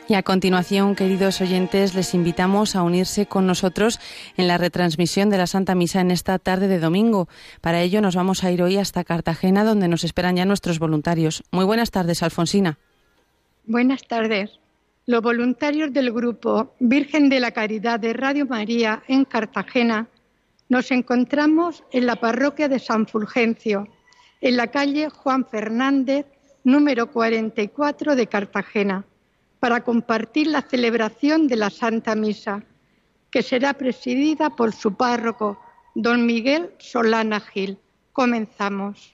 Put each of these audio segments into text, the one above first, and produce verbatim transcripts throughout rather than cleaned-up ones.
Y a continuación, queridos oyentes, les invitamos a unirse con nosotros en la retransmisión de la Santa Misa en esta tarde de domingo. Para ello nos vamos a ir hoy hasta Cartagena, donde nos esperan ya nuestros voluntarios. Muy buenas tardes, Alfonsina. Buenas tardes. Los voluntarios del grupo Virgen de la Caridad de Radio María en Cartagena nos encontramos en la parroquia de San Fulgencio, en la calle Juan Fernández, número cuarenta y cuatro de Cartagena, para compartir la celebración de la Santa Misa, que será presidida por su párroco, don Miguel Solana Gil. Comenzamos.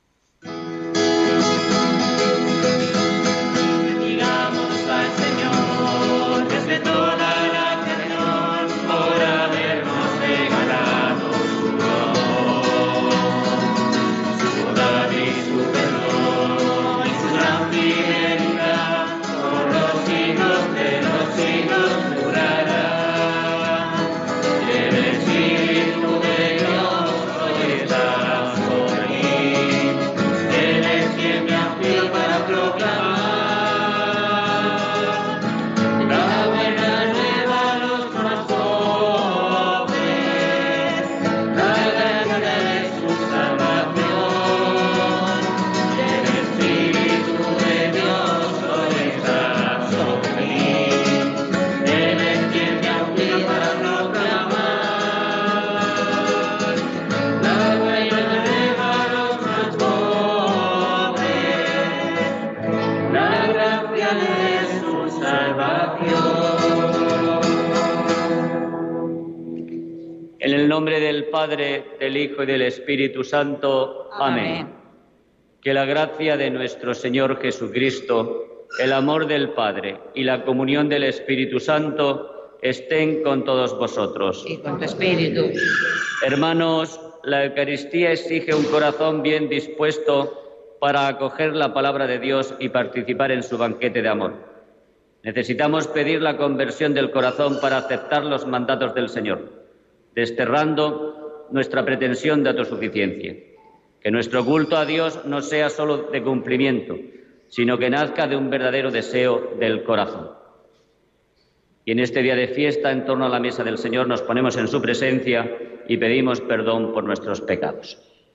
Bendigamos al Señor desde toda la creación por habernos regalado su amor, su bondad y su perdón y su gran fidelidad. Los siglos de los siglos durará. El Espíritu de Dios hoy está sobre mí. Él es quien me envió para proclamar la buena nueva a los más pobres, la gracia de su salvación. El Espíritu de Dios hoy está sobre mí. Él es quien me envió para proclamar la buena nueva a los más pobres, la gracia de su salvación. En el nombre del Padre, del Hijo y del Espíritu Santo. Amén. Amén. Que la gracia de nuestro Señor Jesucristo, el amor del Padre y la comunión del Espíritu Santo estén con todos vosotros. Y con tu espíritu. Hermanos, la Eucaristía exige un corazón bien dispuesto para acoger la palabra de Dios y participar en su banquete de amor. Necesitamos pedir la conversión del corazón para aceptar los mandatos del Señor, desterrando nuestra pretensión de autosuficiencia. Que nuestro culto a Dios no sea solo de cumplimiento, sino que nazca de un verdadero deseo del corazón. Y en este día de fiesta, en torno a la mesa del Señor, nos ponemos en su presencia y pedimos perdón por nuestros pecados.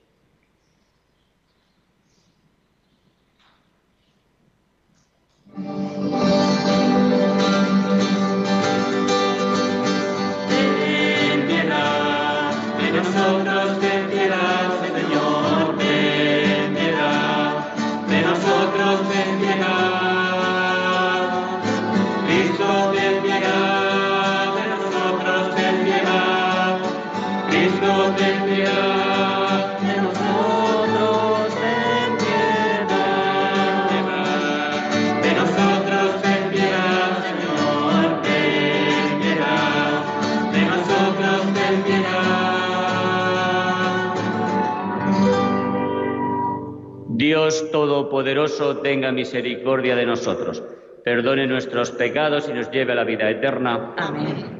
Ten piedad de nosotros, ten piedad, Señor, ten piedad de nosotros, ten piedad. Cristo, ten piedad de nosotros, ten piedad. Cristo, ten piedad de nosotros, ten piedad. De nosotros, ten piedad, Señor, ten piedad. De nosotros, ten piedad. Dios Todopoderoso, tenga misericordia de nosotros, perdone nuestros pecados y nos lleve a la vida eterna. Amén.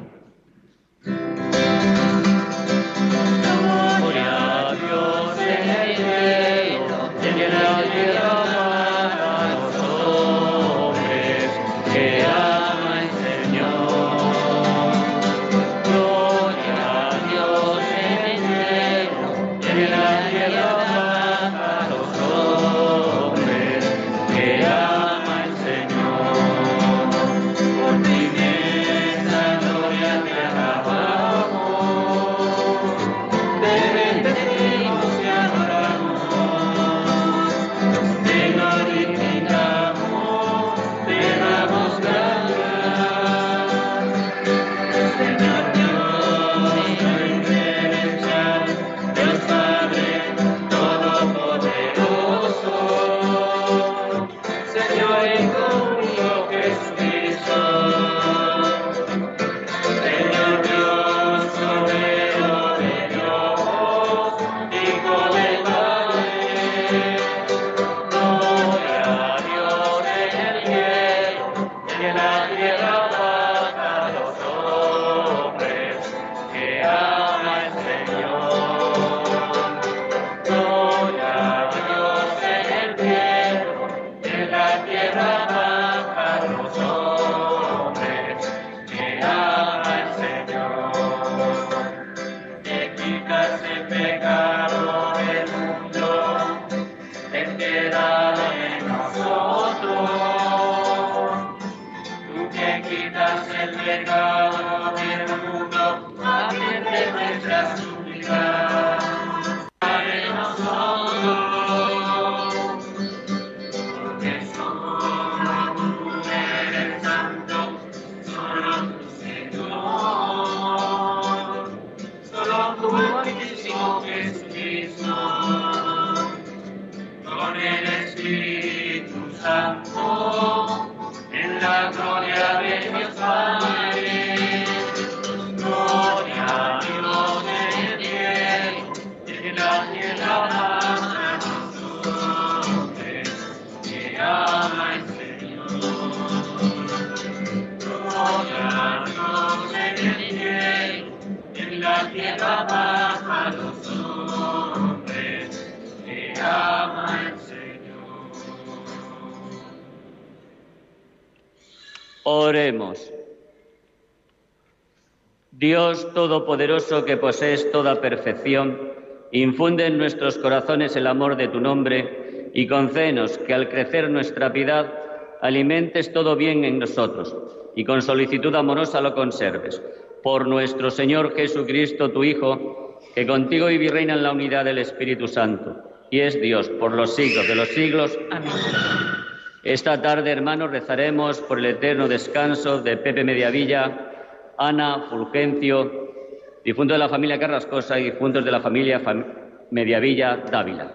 Gloria a Dios en el cielo, y en la tierra a los hombres que ama el Señor. Gloria a Dios en el cielo, y en la tierra a los hombres que ama el Señor. Por ti inmensa gloria. tu Santísimo Jesucristo, con el Espíritu Santo, en la gloria de Dios Padre. Gloria a Dios en el cielo, y en la tierra baja los hombres que ama el Señor. Gloria a Dios en el cielo, y en la tierra baja los hombres que ama el Señor. Oremos. Dios Todopoderoso, que posees toda perfección, infunde en nuestros corazones el amor de tu nombre y concédenos que al crecer nuestra piedad alimentes todo bien en nosotros y con solicitud amorosa lo conserves. Por nuestro Señor Jesucristo, tu Hijo, que contigo vive y reina en la unidad del Espíritu Santo y es Dios por los siglos de los siglos. Amén. Esta tarde, hermanos, rezaremos por el eterno descanso de Pepe Mediavilla, Ana, Fulgencio, difuntos de la familia Carrascosa y difuntos de la familia Fam- Mediavilla Dávila.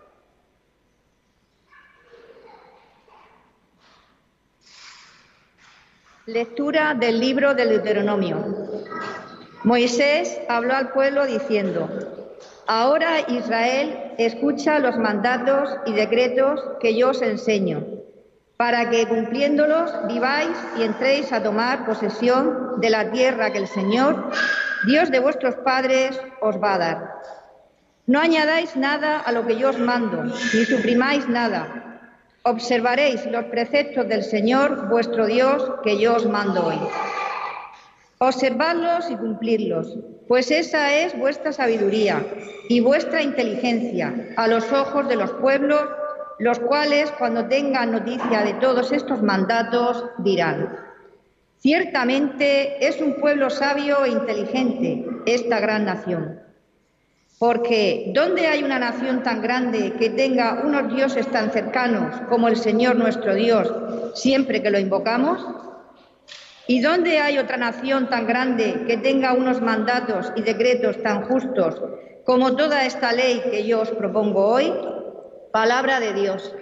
Lectura del libro del Deuteronomio. Moisés habló al pueblo diciendo: Ahora, Israel, escucha los mandatos y decretos que yo os enseño, para que cumpliéndolos viváis y entréis a tomar posesión de la tierra que el Señor, Dios de vuestros padres, os va a dar. No añadáis nada a lo que yo os mando, ni suprimáis nada. Observaréis los preceptos del Señor, vuestro Dios, que yo os mando hoy. Observadlos y cumplidlos, pues esa es vuestra sabiduría y vuestra inteligencia a los ojos de los pueblos, los cuales, cuando tengan noticia de todos estos mandatos, dirán: ciertamente es un pueblo sabio e inteligente esta gran nación. Porque ¿dónde hay una nación tan grande que tenga unos dioses tan cercanos como el Señor nuestro Dios, siempre que lo invocamos? ¿Y dónde hay otra nación tan grande que tenga unos mandatos y decretos tan justos como toda esta ley que yo os propongo hoy? Palabra de Dios.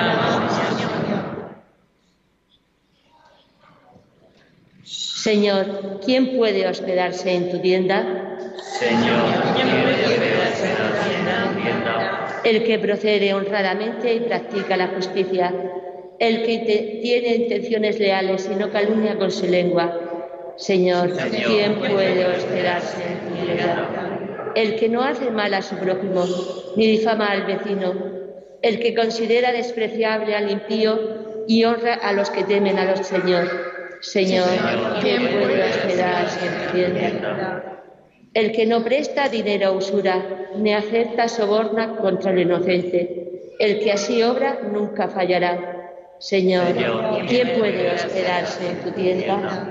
Señor, ¿quién puede hospedarse en tu tienda? Señor, ¿quién puede hospedarse en tu tienda? El que procede honradamente y practica la justicia, el que te, tiene intenciones leales y no calumnia con su lengua. Señor, Señor, ¿quién puede hospedarse en tu tienda? El que no hace mal a su prójimo, ni difama al vecino, el que considera despreciable al impío y honra a los que temen a los Señor. Señor, ¿quién puede hospedarse en tu tienda? El que no presta dinero a usura, ni acepta soborna contra el inocente, el que así obra nunca fallará. Señor, ¿quién puede hospedarse en tu tienda?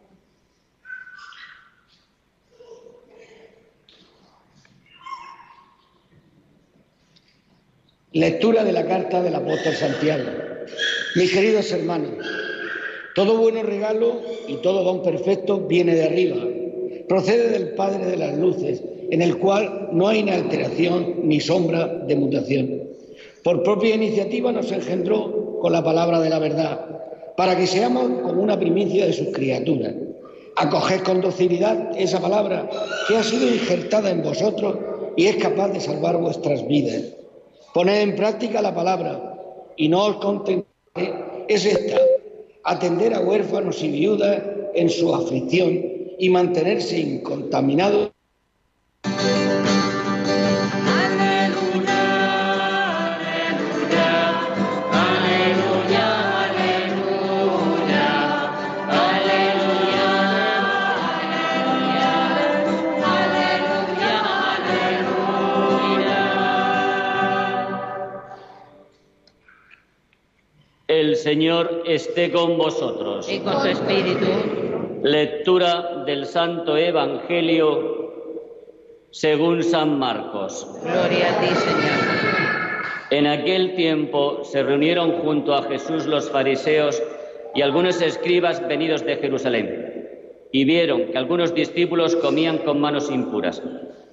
Lectura de la carta del apóstol Santiago. Mis queridos hermanos, todo bueno regalo y todo don perfecto viene de arriba, procede del Padre de las luces, en el cual no hay ni alteración ni sombra de mutación. Por propia iniciativa nos engendró con la palabra de la verdad, para que seamos como una primicia de sus criaturas. Acoged con docilidad esa palabra que ha sido injertada en vosotros y es capaz de salvar vuestras vidas. Poned en práctica la palabra y no os contentéis, es esta: atender a huérfanos y viudas en su aflicción y mantenerse incontaminados. El Señor esté con vosotros. Y con tu espíritu. Lectura del Santo Evangelio según San Marcos. Gloria a ti, Señor. En aquel tiempo se reunieron junto a Jesús los fariseos y algunos escribas venidos de Jerusalén, y vieron que algunos discípulos comían con manos impuras.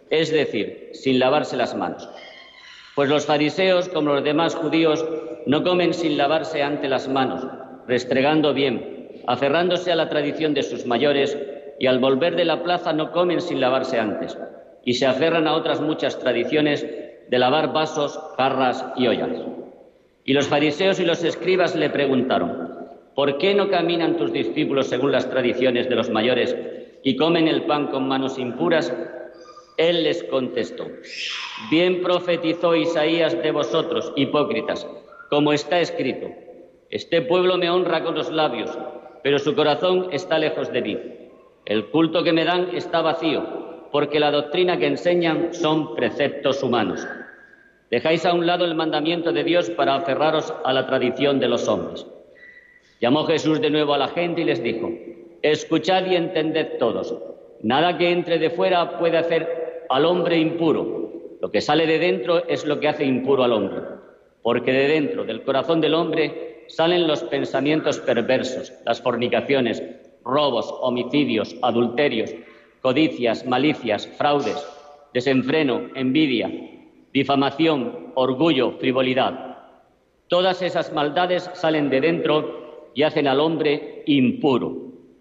es decir, sin lavarse las manos. Pues los fariseos, como los demás judíos, no comen sin lavarse antes las manos, restregando bien, aferrándose a la tradición de sus mayores, y al volver de la plaza no comen sin lavarse antes, y se aferran a otras muchas tradiciones de lavar vasos, jarras y ollas. Y los fariseos y los escribas le preguntaron: ¿por qué no caminan tus discípulos según las tradiciones de los mayores y comen el pan con manos impuras? Él les contestó: bien profetizó Isaías de vosotros, hipócritas, como está escrito: este pueblo me honra con los labios, pero su corazón está lejos de mí. El culto que me dan está vacío, porque la doctrina que enseñan son preceptos humanos. Dejáis a un lado el mandamiento de Dios para aferraros a la tradición de los hombres. Llamó Jesús de nuevo a la gente y les dijo: escuchad y entended todos. Nada que entre de fuera puede hacer al hombre impuro. Lo que sale de dentro es lo que hace impuro al hombre. Porque de dentro, del corazón del hombre, salen los pensamientos perversos, las fornicaciones, robos, homicidios, adulterios, codicias, malicias, fraudes, desenfreno, envidia, difamación, orgullo, frivolidad. Todas esas maldades salen de dentro y hacen al hombre impuro.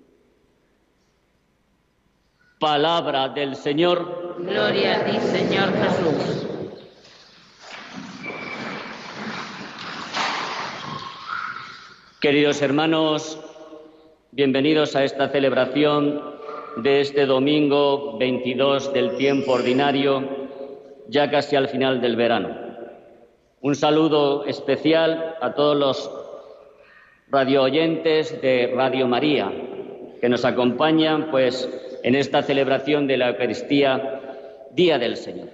Palabra del Señor. Gloria a ti, Señor Jesús. Queridos hermanos, bienvenidos a esta celebración de este domingo veintidós del tiempo ordinario, ya casi al final del verano. Un saludo especial a todos los radioyentes de Radio María que nos acompañan pues en esta celebración de la Eucaristía, Día del Señor.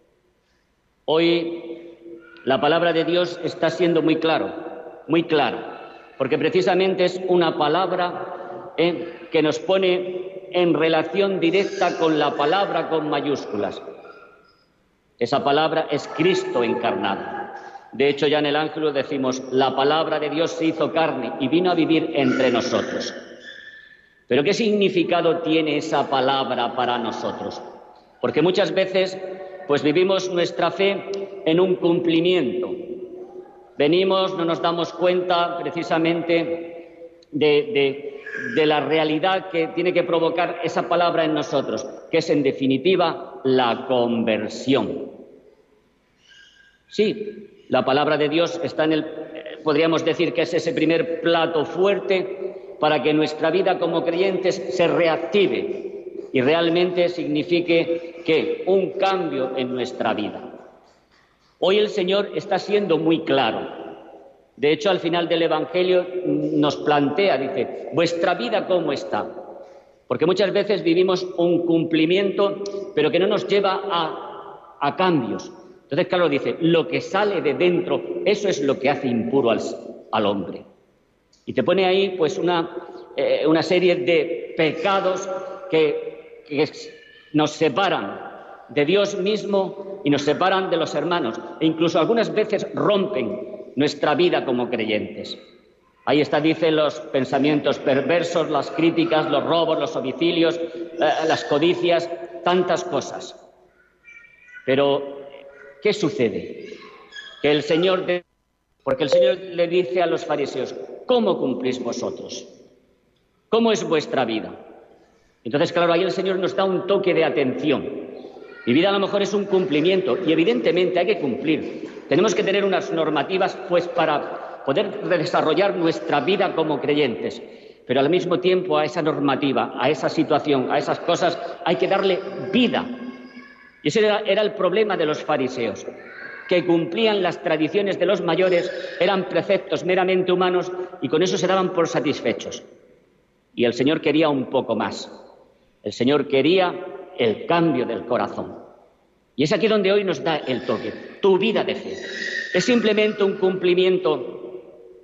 Hoy la palabra de Dios está siendo muy claro, muy clara, porque precisamente es una palabra eh, que nos pone en relación directa con la palabra con mayúsculas. Esa palabra es Cristo encarnado. De hecho, ya en el Ángelus decimos: la palabra de Dios se hizo carne y vino a vivir entre nosotros. Pero ¿qué significado tiene esa palabra para nosotros? Porque muchas veces pues vivimos nuestra fe en un cumplimiento. Venimos, no nos damos cuenta precisamente de, de, de la realidad que tiene que provocar esa palabra en nosotros, que es en definitiva la conversión. Sí, la palabra de Dios está en el, podríamos decir que es ese primer plato fuerte para que nuestra vida como creyentes se reactive y realmente signifique que un cambio en nuestra vida. Hoy el Señor está siendo muy claro. De hecho, al final del Evangelio nos plantea, dice: ¿vuestra vida cómo está? Porque muchas veces vivimos un cumplimiento, pero que no nos lleva a, a cambios. Entonces, claro, dice: lo que sale de dentro, eso es lo que hace impuro al, al hombre. Y te pone ahí pues una, eh, una serie de pecados que, que nos separan de Dios mismo y nos separan de los hermanos, e incluso algunas veces rompen nuestra vida como creyentes. Ahí está, dice, los pensamientos perversos, las críticas, los robos, los homicidios, eh, las codicias, tantas cosas. Pero, ¿qué sucede? Que el Señor, de... porque el Señor le dice a los fariseos: ¿cómo cumplís vosotros? ¿Cómo es vuestra vida? Entonces, claro, ahí el Señor nos da un toque de atención. Mi vida a lo mejor es un cumplimiento y evidentemente hay que cumplir. Tenemos que tener unas normativas pues para poder desarrollar nuestra vida como creyentes. Pero al mismo tiempo a esa normativa, a esa situación, a esas cosas hay que darle vida. Y ese era, era el problema de los fariseos, que cumplían las tradiciones de los mayores, eran preceptos meramente humanos y con eso se daban por satisfechos. Y el Señor quería un poco más. El Señor quería el cambio del corazón. Y es aquí donde hoy nos da el toque. Tu vida de fe es simplemente un cumplimiento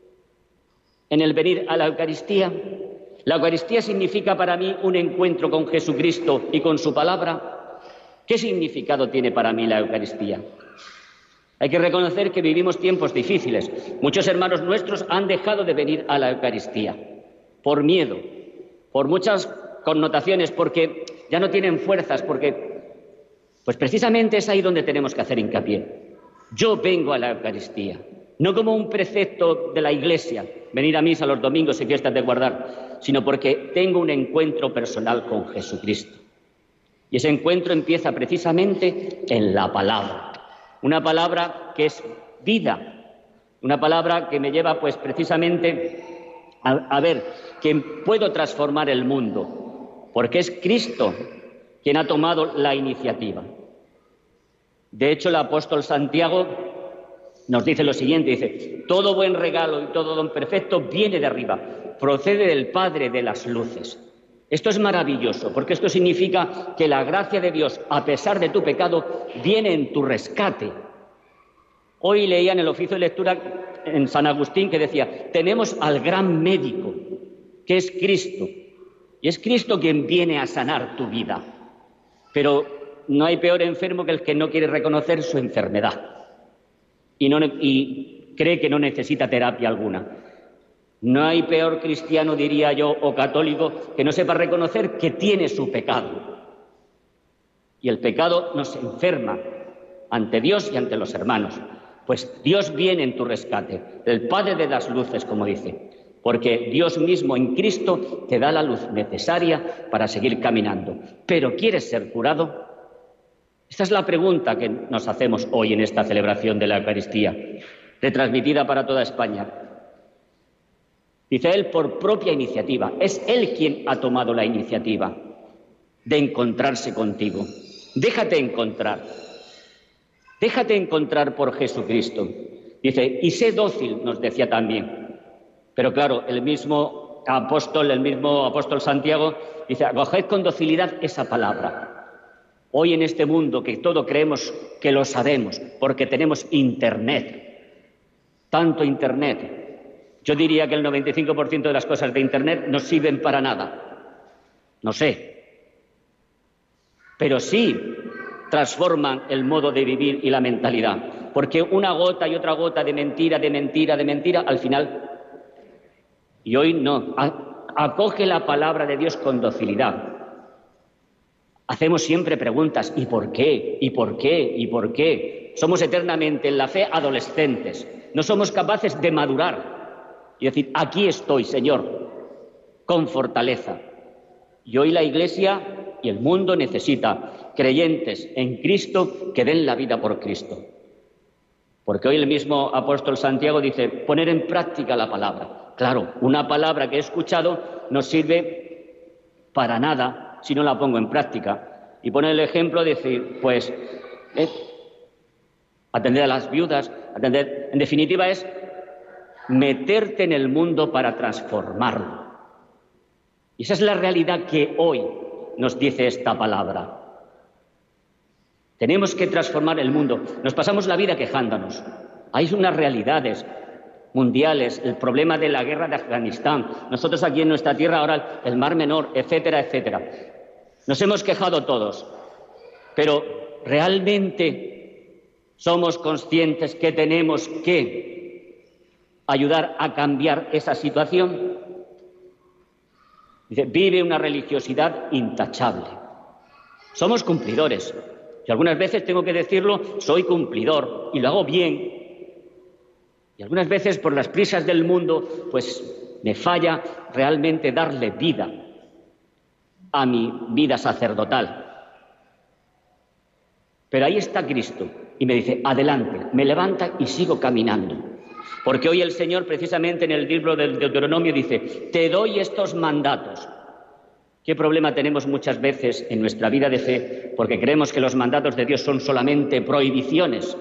en el venir a la Eucaristía. La Eucaristía significa para mí un encuentro con Jesucristo y con su palabra. ¿Qué significado tiene para mí la Eucaristía? Hay que reconocer que vivimos tiempos difíciles. Muchos hermanos nuestros han dejado de venir a la Eucaristía por miedo, por muchas connotaciones, porque ya no tienen fuerzas, porque Pues precisamente es ahí donde tenemos que hacer hincapié. Yo vengo a la Eucaristía, no como un precepto de la Iglesia, venir a misa los domingos y fiestas de guardar, sino porque tengo un encuentro personal con Jesucristo. Y ese encuentro empieza precisamente en la palabra, una palabra que es vida, una palabra que me lleva pues precisamente a, a ver que puedo transformar el mundo, porque es Cristo quien ha tomado la iniciativa. De hecho, el apóstol Santiago nos dice lo siguiente, dice: todo buen regalo y todo don perfecto viene de arriba, procede del Padre de las luces. Esto es maravilloso, porque esto significa que la gracia de Dios, a pesar de tu pecado, viene en tu rescate. Hoy leía en el oficio de lectura en San Agustín que decía: tenemos al gran médico, que es Cristo, y es Cristo quien viene a sanar tu vida. Pero no hay peor enfermo que el que no quiere reconocer su enfermedad y, no, y cree que no necesita terapia alguna. No hay peor cristiano, diría yo, o católico, que no sepa reconocer que tiene su pecado. Y el pecado nos enferma ante Dios y ante los hermanos. Pues Dios viene en tu rescate, el Padre de las luces, como dice, porque Dios mismo en Cristo te da la luz necesaria para seguir caminando. ¿Pero quieres ser curado? Esta es la pregunta que nos hacemos hoy en esta celebración de la Eucaristía, retransmitida para toda España. Dice él, por propia iniciativa. Es él quien ha tomado la iniciativa de encontrarse contigo. Déjate encontrar. Déjate encontrar por Jesucristo. Dice, y sé dócil, nos decía también. Pero claro, el mismo apóstol, el mismo apóstol Santiago, dice, acoged con docilidad esa palabra. Hoy en este mundo que todo creemos que lo sabemos, porque tenemos Internet, tanto Internet. Yo diría que el noventa y cinco por ciento de las cosas de Internet no sirven para nada. No sé. Pero sí transforman el modo de vivir y la mentalidad. Porque una gota y otra gota de mentira, de mentira, de mentira, al final... Y hoy no. Acoge la palabra de Dios con docilidad. Hacemos siempre preguntas. ¿Y por qué? ¿Y por qué? ¿Y por qué? Somos eternamente en la fe adolescentes. No somos capaces de madurar. Y decir, aquí estoy, Señor, con fortaleza. Y hoy la Iglesia y el mundo necesita creyentes en Cristo que den la vida por Cristo. Porque hoy el mismo apóstol Santiago dice, poner en práctica la palabra. Claro, una palabra que he escuchado no sirve para nada si no la pongo en práctica. Y pone el ejemplo de decir, pues, eh, atender a las viudas, atender... En definitiva es meterte en el mundo para transformarlo. Y esa es la realidad que hoy nos dice esta palabra. Tenemos que transformar el mundo. Nos pasamos la vida quejándonos. Hay unas realidades mundiales, el problema de la guerra de Afganistán, nosotros aquí en nuestra tierra ahora el Mar Menor, etcétera, etcétera. Nos hemos quejado todos, pero ¿realmente somos conscientes que tenemos que ayudar a cambiar esa situación? Dice, vive una religiosidad intachable. Somos cumplidores. Y algunas veces tengo que decirlo, soy cumplidor y lo hago bien. Y algunas veces por las prisas del mundo, pues me falla realmente darle vida a mi vida sacerdotal. Pero ahí está Cristo y me dice, adelante, me levanta y sigo caminando. Porque hoy el Señor, precisamente en el libro del Deuteronomio, dice, te doy estos mandatos. ¿Qué problema tenemos muchas veces en nuestra vida de fe? Porque creemos que los mandatos de Dios son solamente prohibiciones.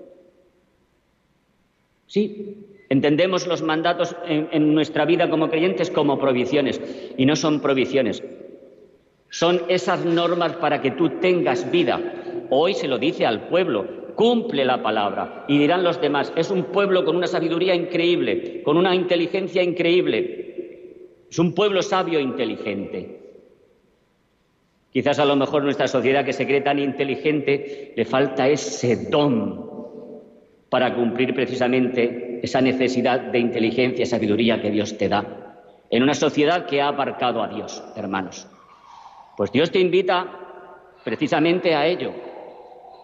Sí, entendemos los mandatos en, en nuestra vida como creyentes como prohibiciones, y no son prohibiciones. Son esas normas para que tú tengas vida. Hoy se lo dice al pueblo, cumple la palabra. Y dirán los demás, es un pueblo con una sabiduría increíble, con una inteligencia increíble. Es un pueblo sabio e inteligente. Quizás a lo mejor nuestra sociedad, que se cree tan inteligente, le falta ese don para cumplir precisamente esa necesidad de inteligencia y sabiduría que Dios te da. En una sociedad que ha aparcado a Dios, hermanos. Pues Dios te invita precisamente a ello,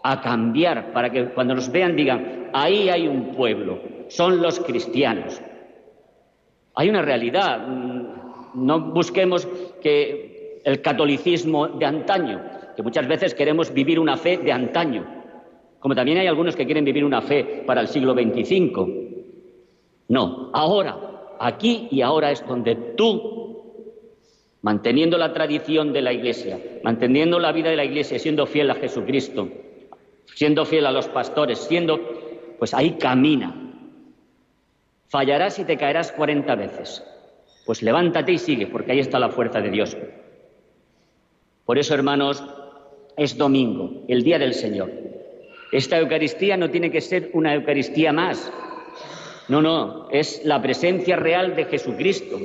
a cambiar, para que cuando nos vean digan, ahí hay un pueblo, son los cristianos. Hay una realidad, no busquemos que el catolicismo de antaño, que muchas veces queremos vivir una fe de antaño, como también hay algunos que quieren vivir una fe para el siglo veinticinco. No, ahora, aquí y ahora es donde tú, manteniendo la tradición de la Iglesia, manteniendo la vida de la Iglesia, siendo fiel a Jesucristo, siendo fiel a los pastores, siendo, pues ahí camina. Fallarás y te caerás cuarenta veces. Pues levántate y sigue, porque ahí está la fuerza de Dios. Por eso, hermanos, es domingo, el día del Señor. Esta Eucaristía no tiene que ser una Eucaristía más. No, no, es la presencia real de Jesucristo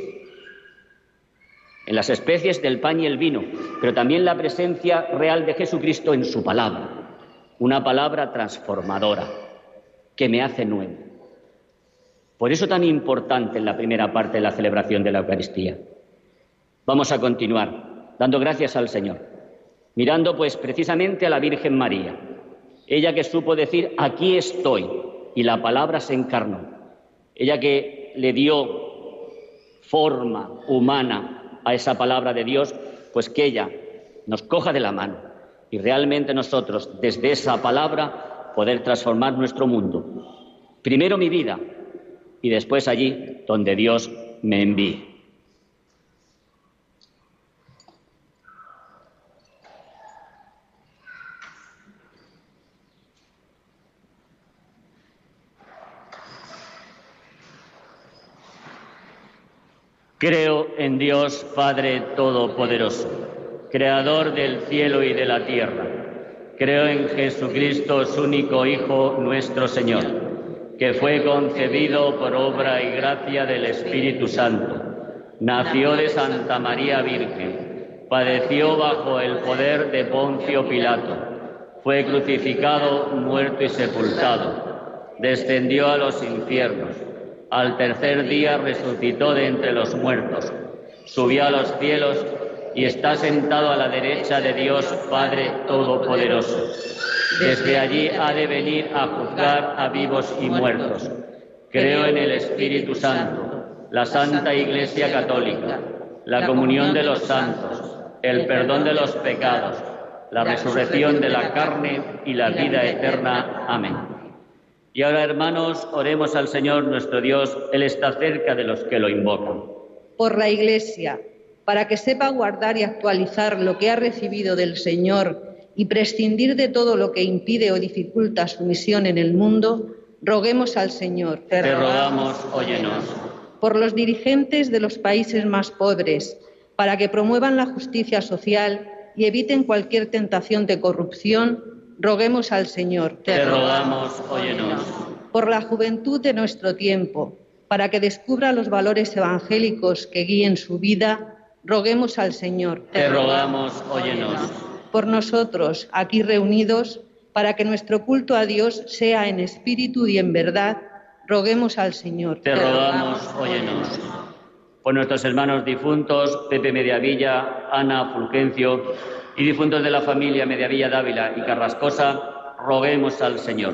en las especies del pan y el vino, pero también la presencia real de Jesucristo en su palabra, una palabra transformadora que me hace nuevo. Por eso tan importante en la primera parte de la celebración de la Eucaristía. Vamos a continuar dando gracias al Señor, mirando pues precisamente a la Virgen María, ella que supo decir aquí estoy, y la palabra se encarnó, ella que le dio forma humana a esa palabra de Dios, pues que ella nos coja de la mano y realmente nosotros desde esa palabra poder transformar nuestro mundo. Primero mi vida y después allí donde Dios me envíe. Creo en Dios Padre Todopoderoso, Creador del cielo y de la tierra. Creo en Jesucristo, su único Hijo, nuestro Señor, que fue concebido por obra y gracia del Espíritu Santo. Nació de Santa María Virgen, padeció bajo el poder de Poncio Pilato, fue crucificado, muerto y sepultado, descendió a los infiernos. Al tercer día resucitó de entre los muertos, subió a los cielos y está sentado a la derecha de Dios Padre Todopoderoso. Desde allí ha de venir a juzgar a vivos y muertos. Creo en el Espíritu Santo, la Santa Iglesia Católica, la comunión de los santos, el perdón de los pecados, la resurrección de la carne y la vida eterna. Amén. Y ahora, hermanos, oremos al Señor nuestro Dios. Él está cerca de los que lo invocan. Por la Iglesia, para que sepa guardar y actualizar lo que ha recibido del Señor y prescindir de todo lo que impide o dificulta su misión en el mundo, roguemos al Señor. Te, Te rogamos, óyenos. Por los dirigentes de los países más pobres, para que promuevan la justicia social y eviten cualquier tentación de corrupción, roguemos al Señor. Te rogamos, óyenos. Por la juventud de nuestro tiempo, para que descubra los valores evangélicos que guíen su vida, roguemos al Señor. Te rogamos, óyenos. Por nosotros, aquí reunidos, para que nuestro culto a Dios sea en espíritu y en verdad, roguemos al Señor. Te rogamos, óyenos. Por nuestros hermanos difuntos, Pepe Mediavilla, Ana Fulgencio, y difuntos de la familia Mediavilla Dávila y Carrascosa, roguemos al Señor.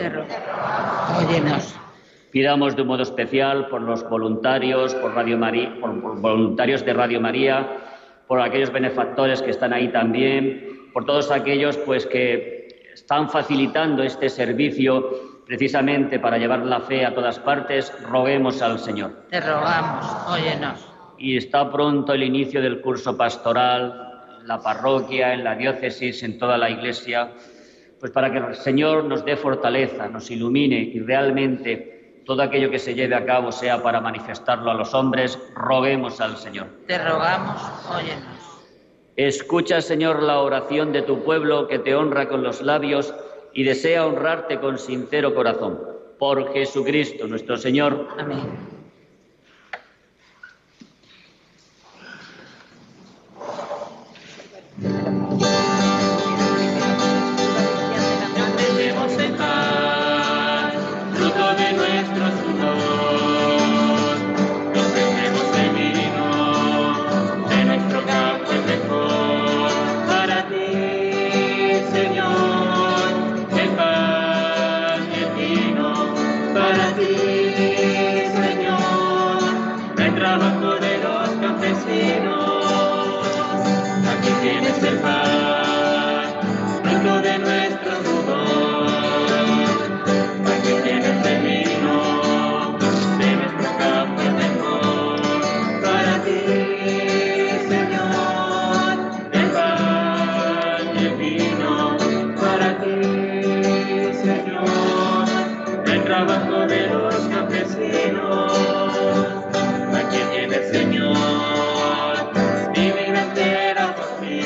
Óyenos. Pidamos de un modo especial por los voluntarios, por, Radio María, por, por voluntarios de Radio María, por aquellos benefactores que están ahí también, por todos aquellos pues que están facilitando este servicio precisamente para llevar la fe a todas partes, roguemos al Señor. Te rogamos, óyenos. Y está pronto el inicio del curso pastoral, la parroquia, en la diócesis, en toda la Iglesia, pues para que el Señor nos dé fortaleza, nos ilumine y realmente todo aquello que se lleve a cabo sea para manifestarlo a los hombres, roguemos al Señor. Te rogamos, óyenos. Escucha, Señor, la oración de tu pueblo que te honra con los labios y desea honrarte con sincero corazón. Por Jesucristo nuestro Señor. Amén. Para ti, Señor, el cielos. Aquí viene el Señor, divina entera por mí.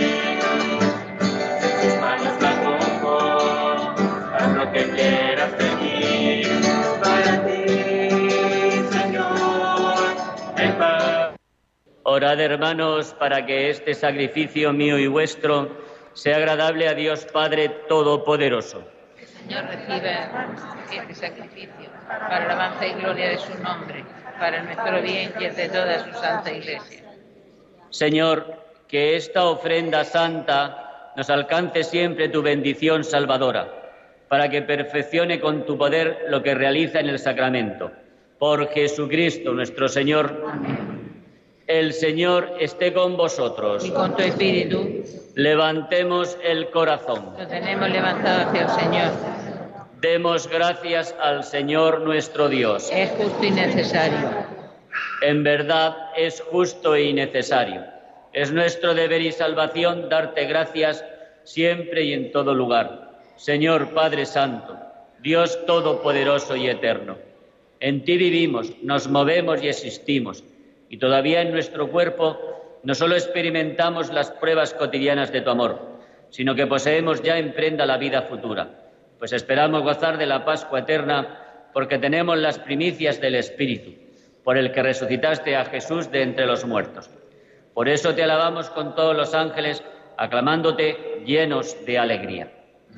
En tus manos la pongo, haz lo que quieras de mí. Para ti, Señor, en paz. Orad, hermanos, para que este sacrificio mío y vuestro sea agradable a Dios Padre Todopoderoso. El Señor reciba este sacrificio para la alabanza y gloria de su nombre, para nuestro bien y el de toda su santa Iglesia. Señor, que esta ofrenda santa nos alcance siempre tu bendición salvadora, para que perfeccione con tu poder lo que realiza en el sacramento. Por Jesucristo nuestro Señor. Amén. El Señor esté con vosotros. Y con tu espíritu. Levantemos el corazón. Lo tenemos levantado hacia el Señor. Demos gracias al Señor nuestro Dios. Es justo y necesario. En verdad es justo y necesario. Es nuestro deber y salvación darte gracias siempre y en todo lugar. Señor Padre Santo, Dios Todopoderoso y Eterno. En ti vivimos, nos movemos y existimos. Y todavía en nuestro cuerpo no solo experimentamos las pruebas cotidianas de tu amor, sino que poseemos ya en prenda la vida futura, pues esperamos gozar de la Pascua eterna porque tenemos las primicias del Espíritu, por el que resucitaste a Jesús de entre los muertos. Por eso te alabamos con todos los ángeles, aclamándote llenos de alegría.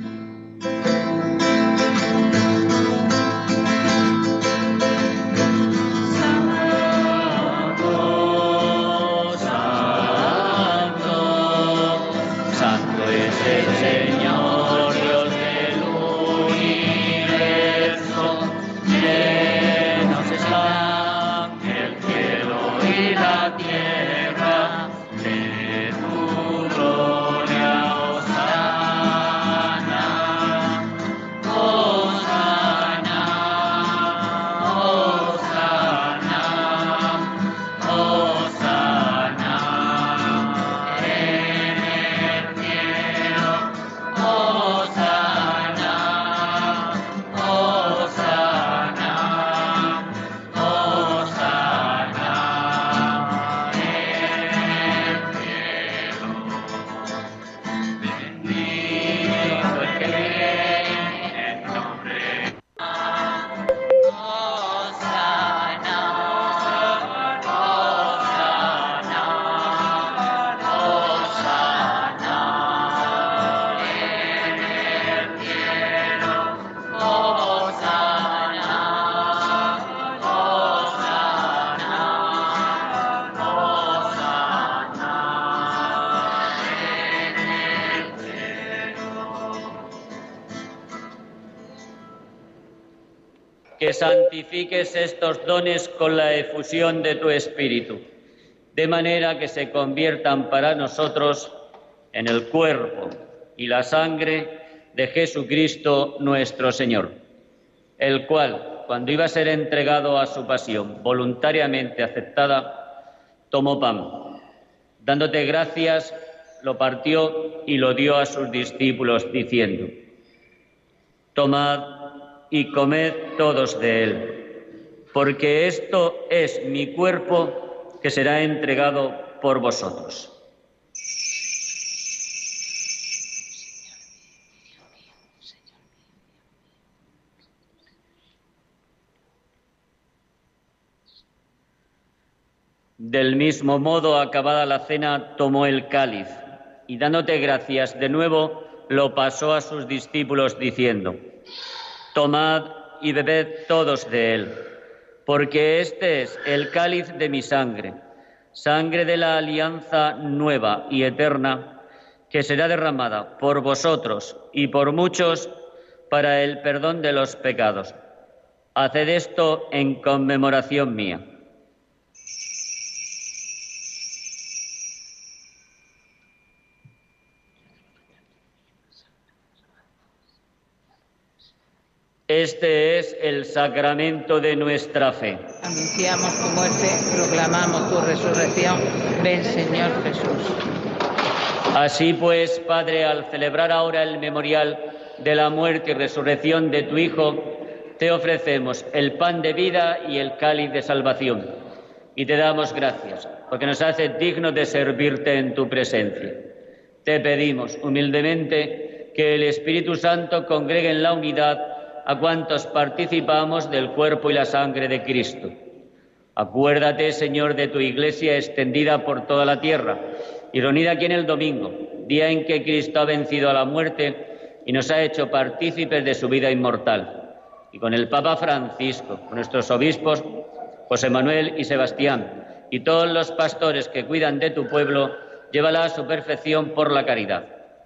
Que santifiques estos dones con la efusión de tu Espíritu, de manera que se conviertan para nosotros en el cuerpo y la sangre de Jesucristo nuestro Señor, el cual, cuando iba a ser entregado a su pasión voluntariamente aceptada, tomó pan. Dándote gracias, lo partió y lo dio a sus discípulos, diciendo: tomad y comed todos de él, porque esto es mi cuerpo que será entregado por vosotros. Del mismo modo, acabada la cena, tomó el cáliz y, dándote gracias de nuevo, lo pasó a sus discípulos, diciendo: tomad y bebed todos de él, porque este es el cáliz de mi sangre, sangre de la alianza nueva y eterna, que será derramada por vosotros y por muchos para el perdón de los pecados. Haced esto en conmemoración mía. Este es el sacramento de nuestra fe. Anunciamos tu muerte, proclamamos tu resurrección. Ven, Señor Jesús. Así pues, Padre, al celebrar ahora el memorial de la muerte y resurrección de tu Hijo, te ofrecemos el pan de vida y el cáliz de salvación, y te damos gracias, porque nos hace dignos de servirte en tu presencia. Te pedimos humildemente que el Espíritu Santo congregue en la unidad a cuantos participamos del cuerpo y la sangre de Cristo. Acuérdate, Señor, de tu Iglesia extendida por toda la tierra y reunida aquí en el domingo, día en que Cristo ha vencido a la muerte y nos ha hecho partícipes de su vida inmortal. Y con el Papa Francisco, con nuestros obispos, José Manuel y Sebastián, y todos los pastores que cuidan de tu pueblo, llévala a su perfección por la caridad.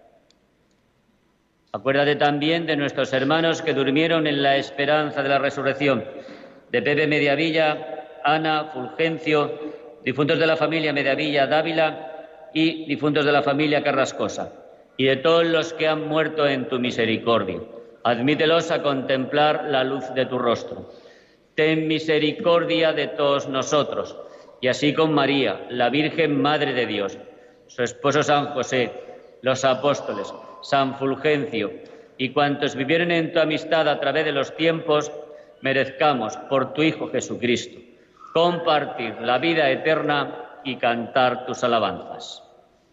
Acuérdate también de nuestros hermanos que durmieron en la esperanza de la resurrección, de Pepe Mediavilla, Ana, Fulgencio, difuntos de la familia Mediavilla Dávila y difuntos de la familia Carrascosa, y de todos los que han muerto en tu misericordia. Admítelos a contemplar la luz de tu rostro. Ten misericordia de todos nosotros, y así con María, la Virgen Madre de Dios, su esposo San José, los apóstoles, San Fulgencio y cuantos vivieron en tu amistad a través de los tiempos, merezcamos, por tu Hijo Jesucristo, compartir la vida eterna y cantar tus alabanzas.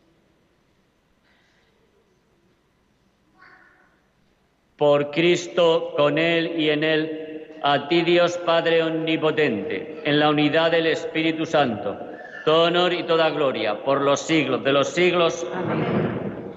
Por Cristo, con Él y en Él, a ti Dios Padre Omnipotente, en la unidad del Espíritu Santo, todo honor y toda gloria, por los siglos de los siglos. Amén.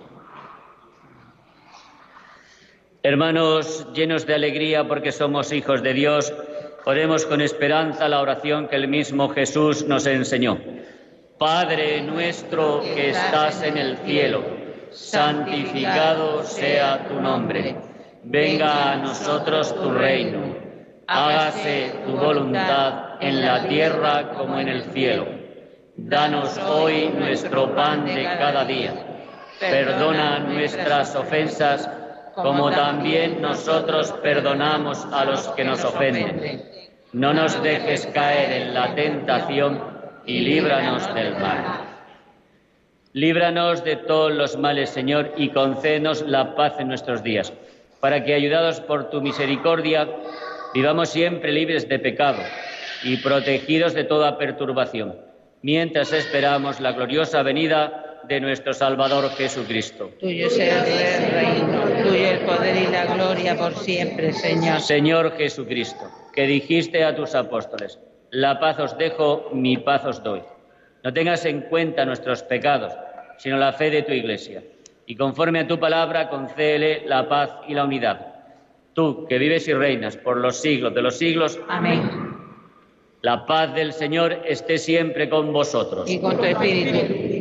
Hermanos, llenos de alegría porque somos hijos de Dios, oremos con esperanza la oración que el mismo Jesús nos enseñó. Padre nuestro que estás en el cielo, santificado sea tu nombre. Venga a nosotros tu reino, hágase tu voluntad en la tierra como en el cielo. Danos hoy nuestro pan de cada día. Perdona nuestras ofensas, como también nosotros perdonamos a los que nos ofenden. No nos dejes caer en la tentación y líbranos del mal. Líbranos de todos los males, Señor, y concédenos la paz en nuestros días, para que, ayudados por tu misericordia, vivamos siempre libres de pecado y protegidos de toda perturbación, mientras esperamos la gloriosa venida de nuestro Salvador Jesucristo. Tuyo sea el reino, tuyo el poder y la gloria por siempre, Señor. Señor Jesucristo, que dijiste a tus apóstoles, la paz os dejo, mi paz os doy. No tengas en cuenta nuestros pecados, sino la fe de tu Iglesia. Y conforme a tu palabra, concédele la paz y la unidad. Tú, que vives y reinas por los siglos de los siglos. Amén. La paz del Señor esté siempre con vosotros. Y con tu espíritu.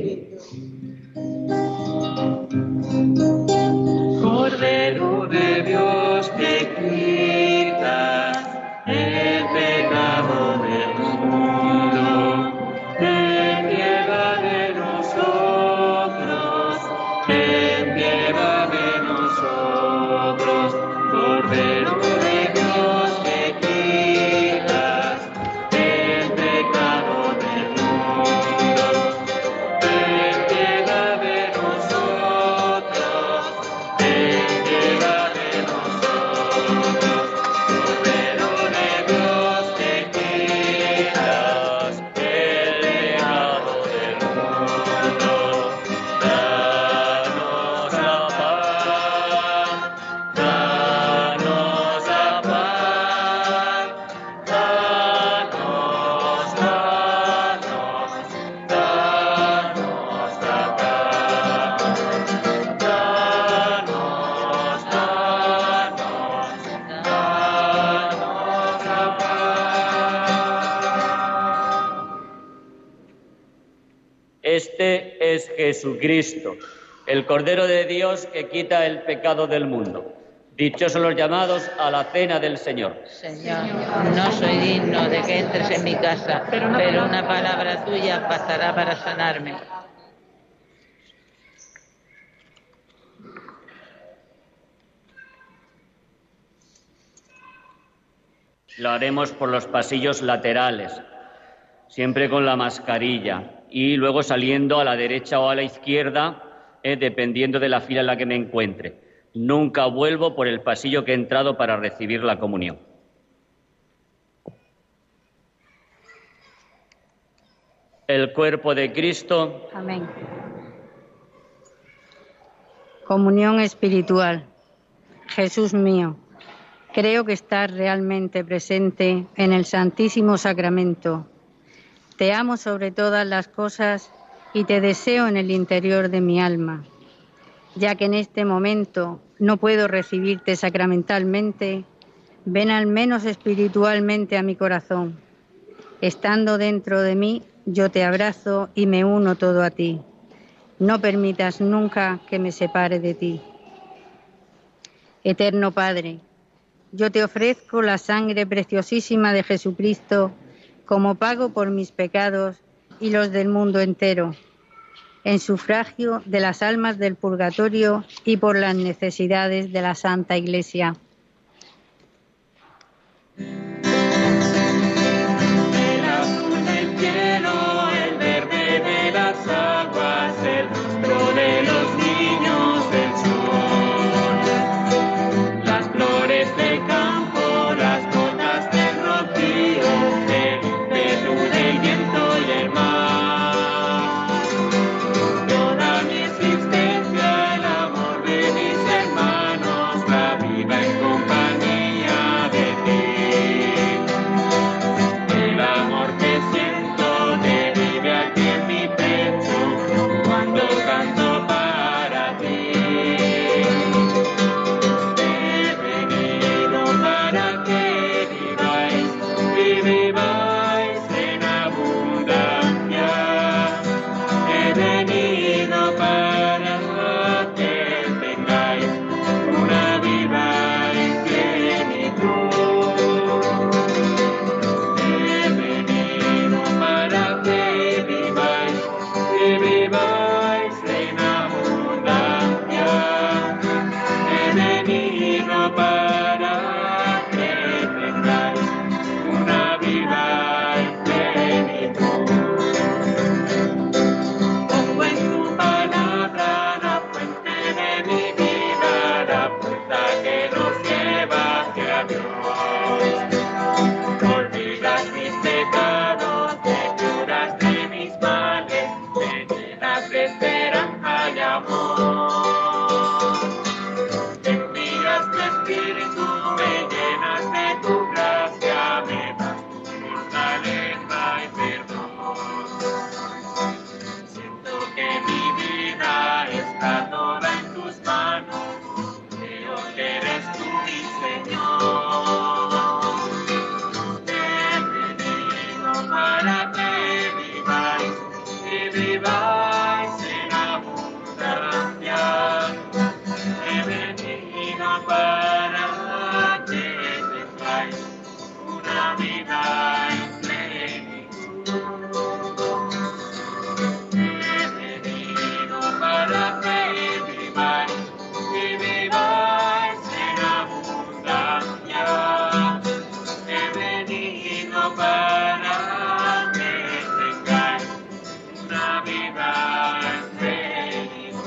Cordero de Dios, que quitas el pecado del mundo, ten piedad de nosotros, ten piedad de nosotros. Cordero de Dios, que quitas el pecado del mundo, ten piedad de nosotros, ten piedad de nosotros. Cordero de Dios, que quitas el pecado del mundo, danos la paz, danos la paz, danos, danos, danos la paz, danos, danos, danos la paz. Este es Jesucristo, el Cordero de Dios que quita el pecado del mundo. Dichosos los llamados a la cena del Señor. Señor, no soy digno de que entres en mi casa, pero una palabra tuya bastará para sanarme. Lo haremos por los pasillos laterales, siempre con la mascarilla, y luego saliendo a la derecha o a la izquierda, eh, dependiendo de la fila en la que me encuentre. Nunca vuelvo por el pasillo que he entrado para recibir la comunión. el cuerpo de Cristo. Amén. Comunión espiritual. Jesús mío, creo que estás realmente presente en el Santísimo Sacramento. Te amo sobre todas las cosas y te deseo en el interior de mi alma. Ya que en este momento no puedo recibirte sacramentalmente, ven al menos espiritualmente a mi corazón. Estando dentro de mí, yo te abrazo y me uno todo a ti. No permitas nunca que me separe de ti. Eterno Padre, yo te ofrezco la sangre preciosísima de Jesucristo como pago por mis pecados y los del mundo entero, en sufragio de las almas del purgatorio y por las necesidades de la Santa Iglesia. El azul del cielo, el verde de las aguas, el rostro de los niños del sol, las flores del campo, las gotas del rocío, el ímpetu del viento y el mar, toda mi existencia, el amor de mis hermanos, la vida en compañía de ti. El amor que siento te vive aquí en mi pecho cuando canto para ti. He venido para que viváis y viváis en abundancia. He venido para que tengáis una vida en plenitud. He venido para que viváis y viváis en abundancia. He venido para que tengáis una vida en plenitud. Pongo en tu palabra la fuente de mi vida, la puerta que nos lleva hacia Dios. Olvidas mis pecados, te curas de mis males, me llenas de esperanza y amor. Envías tu espíritu, me llenas de tu gracia, me das tu fortaleza y perdón. Siento que mi vida está toda en tus manos, creo que eres tú mi Señor. He venido para que viváis y viváis en abundancia. He venido para que tengáis una vida en plenitud. He venido para que viváis y viváis en abundancia. He venido para que tengáis una vida en plenitud.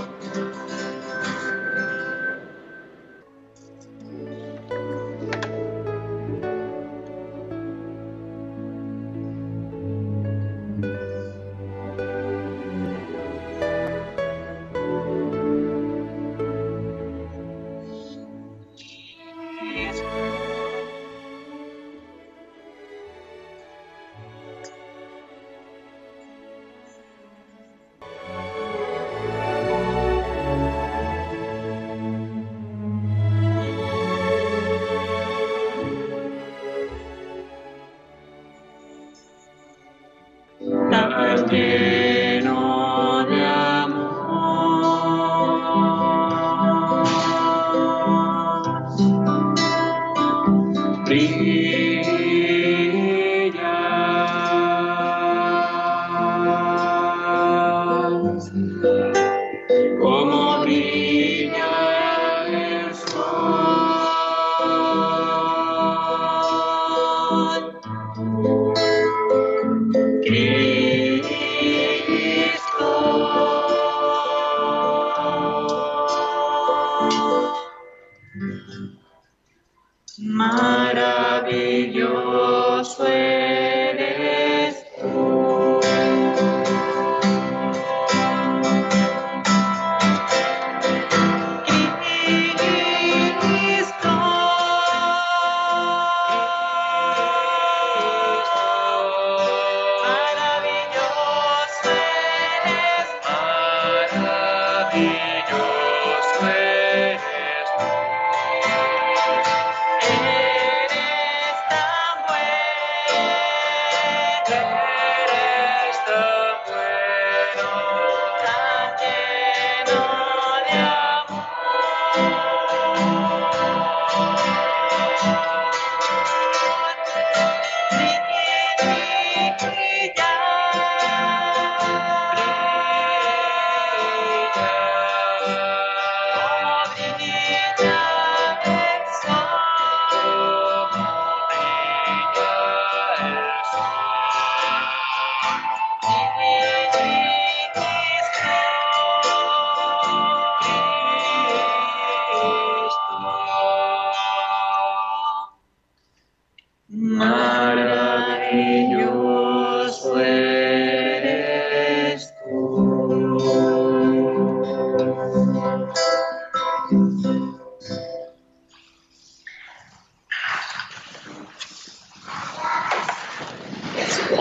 Tan lleno de amor, brillas como brilla el sol. Cristo, maravilloso eres tú.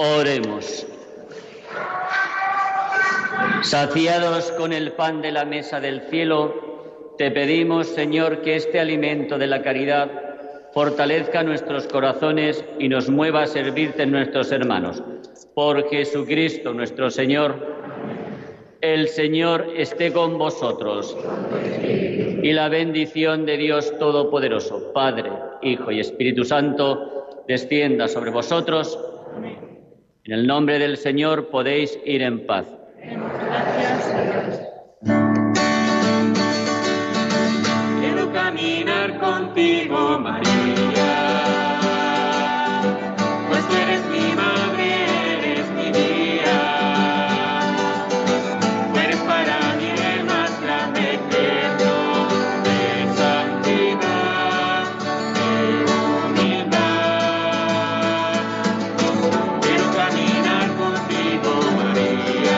Oremos. Saciados con el pan de la mesa del cielo, te pedimos, Señor, que este alimento de la caridad fortalezca nuestros corazones y nos mueva a servirte en nuestros hermanos. Por Jesucristo nuestro Señor. El Señor esté con vosotros. Y la bendición de Dios Todopoderoso, Padre, Hijo y Espíritu Santo, descienda sobre vosotros. En el nombre del Señor podéis ir en paz. Quiero caminar contigo, María, pues tú eres mi madre, eres mi guía. Tú eres para mí el más grande ejemplo de santidad, de humildad. Quiero caminar contigo, María,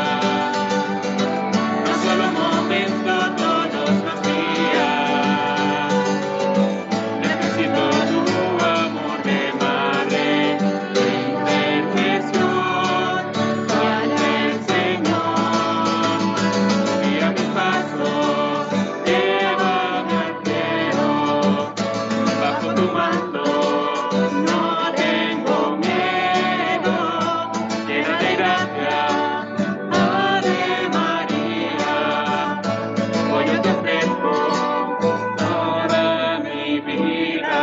no solo un momento, todos los días. Necesito tu amor de madre, tu intercesión ante el Señor. Mira mis pasos, llévame al cielo, bajo tu manto no tengo miedo, llena de gracia, Ave María, hoy yo te ofrezco toda mi vida.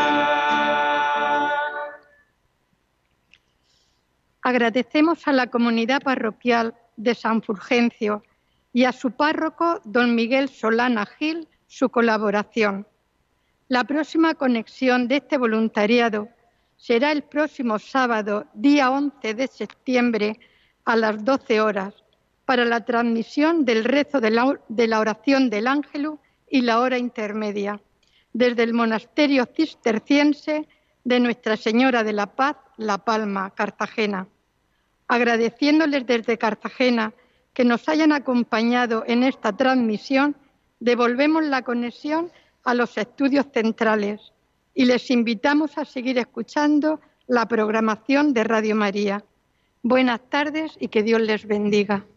Agradecemos a la comunidad parroquial de San Fulgencio y a su párroco, don Miguel Solana Gil, su colaboración. La próxima conexión de este voluntariado será el próximo sábado, día once de septiembre, a las doce horas, para la transmisión del rezo de la, de la oración del Ángelus y la hora intermedia, desde el monasterio cisterciense de Nuestra Señora de la Paz, La Palma, Cartagena. Agradeciéndoles desde Cartagena que nos hayan acompañado en esta transmisión, devolvemos la conexión a los estudios centrales y les invitamos a seguir escuchando la programación de Radio María. Buenas tardes y que Dios les bendiga.